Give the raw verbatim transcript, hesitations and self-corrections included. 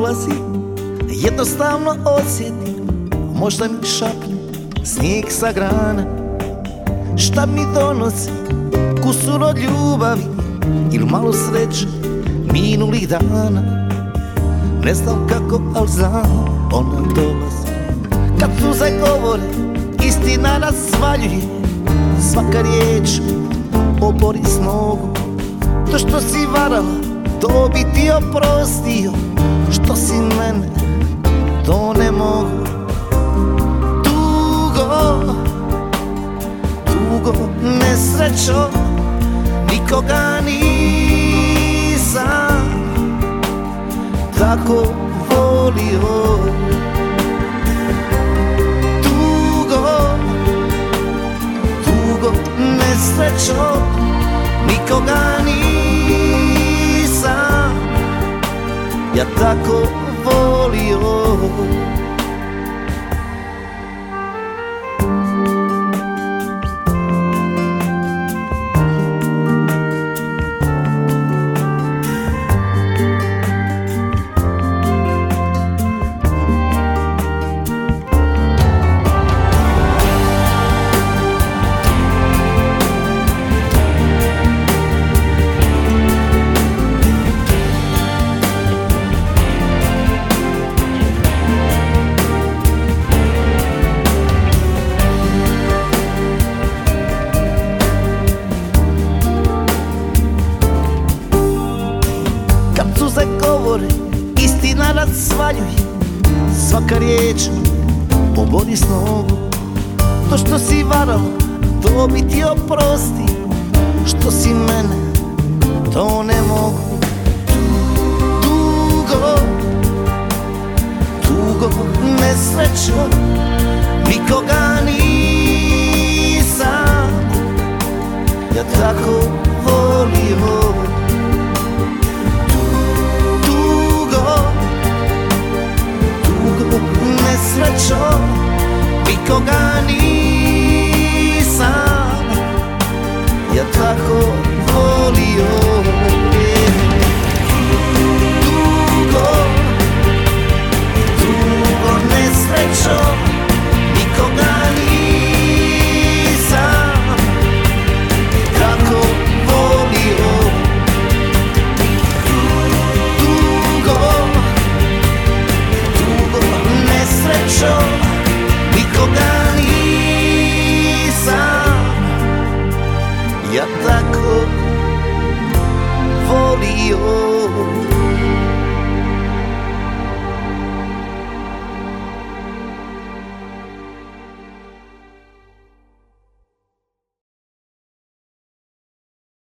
ulazi, jednostavno osjetim, možda mi šapne snijeg sa grana. Šta mi donosi kusur od ljubavi ili malo sreće minulih dana. Ne znam kako, al znam, ona dolazi. Kad suze govore, istina nas svaljuje. Svaka riječ obori s nogu. To što si varala, to bi ti oprostio. Što si mene, to ne mogu. Tugo, tugo, nesrećo, nikoga nisam tako volio. Tugo, tugo, nesrećo, nikoga nisam ja tako volio. Istina nas svaljuje, svaka riječ obori s nogu. To što si varala, to bi ti oprosti. Što si mene, to ne mogu. Tugo, tugo, nesrećo, nikoga nisam ja tako volio. Nesrećo, nikoga nisam ja tako volio. Tugo, tugo, nesrećo, nikoga nisam tako volio. Nesrećo, nikoga nisam ja tako volio.